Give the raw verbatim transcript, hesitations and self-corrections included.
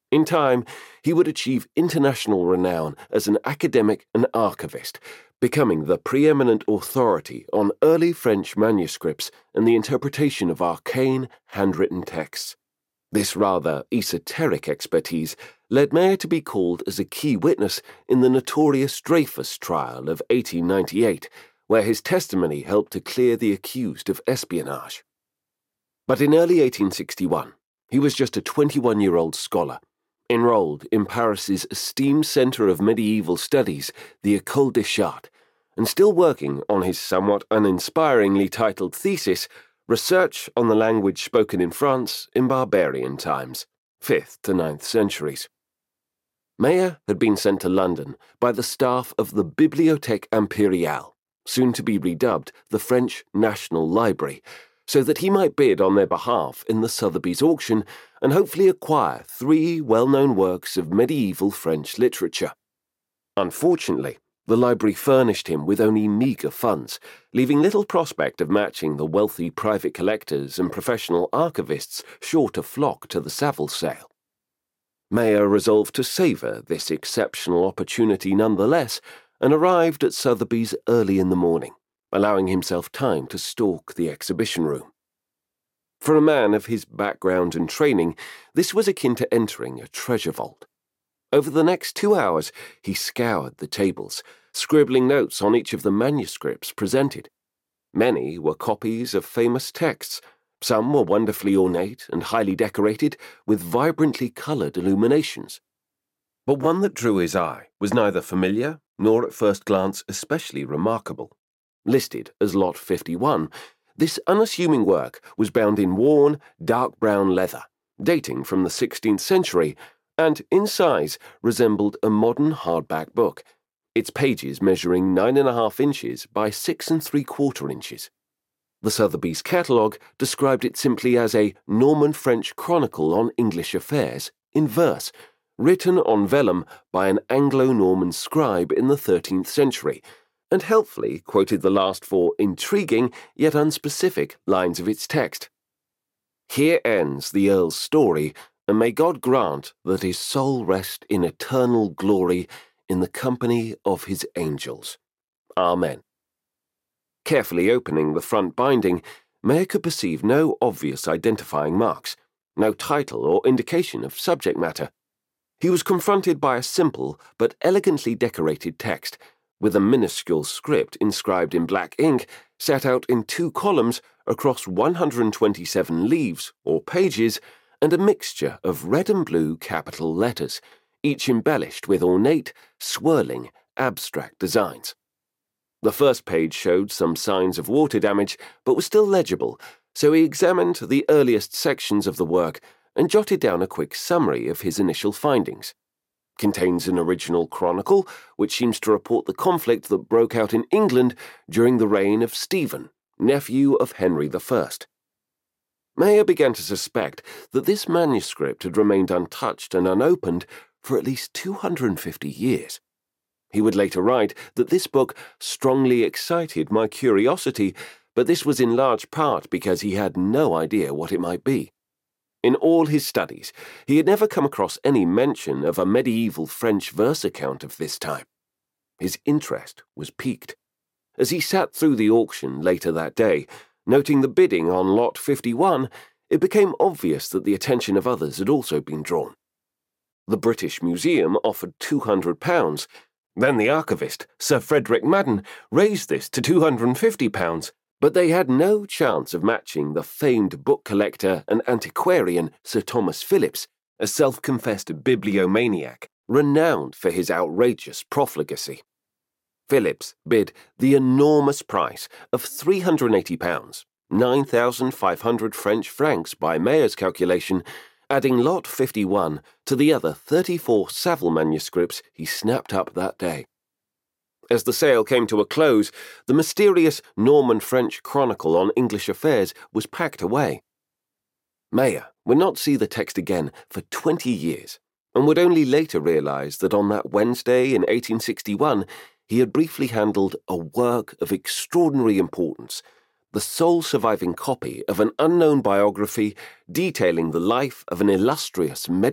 In time, he would achieve international renown as an academic and archivist, becoming the preeminent authority on early French manuscripts and the interpretation of arcane handwritten texts. This rather esoteric expertise led Mayer to be called as a key witness in the notorious Dreyfus trial of eighteen ninety-eight, where his testimony helped to clear the accused of espionage. But in early eighteen sixty-one, he was just a twenty-one-year-old scholar, enrolled in Paris's esteemed centre of medieval studies, the École des Chartes, and still working on his somewhat uninspiringly titled thesis, Research on the Language Spoken in France in Barbarian Times, fifth to ninth centuries. Mayer had been sent to London by the staff of the Bibliothèque Impériale, soon to be redubbed the French National Library, so that he might bid on their behalf in the Sotheby's auction and hopefully acquire three well-known works of medieval French literature. Unfortunately, the library furnished him with only meagre funds, leaving little prospect of matching the wealthy private collectors and professional archivists sure to flock to the Saville sale. Mayer resolved to savour this exceptional opportunity nonetheless, and arrived at Sotheby's early in the morning, allowing himself time to stalk the exhibition room. For a man of his background and training, this was akin to entering a treasure vault. Over the next two hours, he scoured the tables, scribbling notes on each of the manuscripts presented. Many were copies of famous texts. Some were wonderfully ornate and highly decorated, with vibrantly coloured illuminations. But one that drew his eye was neither familiar nor at first glance especially remarkable. Listed as Lot fifty-one, this unassuming work was bound in worn, dark brown leather, dating from the sixteenth century, and, in size, resembled a modern hardback book, its pages measuring nine and a half inches by six and three-quarter inches. The Sotheby's catalogue described it simply as a Norman French chronicle on English affairs, in verse, written on vellum by an Anglo-Norman scribe in the thirteenth century, and helpfully quoted the last four intriguing yet unspecific lines of its text. Here ends the Earl's story, and may God grant that his soul rest in eternal glory in the company of his angels. Amen. Carefully opening the front binding, Mayer could perceive no obvious identifying marks, no title or indication of subject matter. He was confronted by a simple but elegantly decorated text, with a minuscule script inscribed in black ink set out in two columns across one hundred twenty-seven leaves, or pages, and a mixture of red and blue capital letters, each embellished with ornate, swirling, abstract designs. The first page showed some signs of water damage, but was still legible, so he examined the earliest sections of the work and jotted down a quick summary of his initial findings. Contains an original chronicle, which seems to report the conflict that broke out in England during the reign of Stephen, nephew of Henry the First. Mayer began to suspect that this manuscript had remained untouched and unopened for at least two hundred fifty years. He would later write that this book strongly excited my curiosity, but this was in large part because he had no idea what it might be. In all his studies, he had never come across any mention of a medieval French verse account of this time. His interest was piqued. As he sat through the auction later that day, noting the bidding on Lot fifty-one, it became obvious that the attention of others had also been drawn. The British Museum offered two hundred pounds. Then the archivist, Sir Frederick Madden, raised this to two hundred fifty pounds, but they had no chance of matching the famed book collector and antiquarian Sir Thomas Phillips, a self-confessed bibliomaniac, renowned for his outrageous profligacy. Phillips bid the enormous price of three hundred eighty pounds, nine thousand five hundred French francs by Mayer's calculation, adding Lot fifty-one to the other thirty-four Saville manuscripts he snapped up that day. As the sale came to a close, the mysterious Norman French chronicle on English affairs was packed away. Mayer would not see the text again for twenty years, and would only later realize that on that Wednesday in eighteen sixty-one he had briefly handled a work of extraordinary importance, the sole surviving copy of an unknown biography detailing the life of an illustrious medieval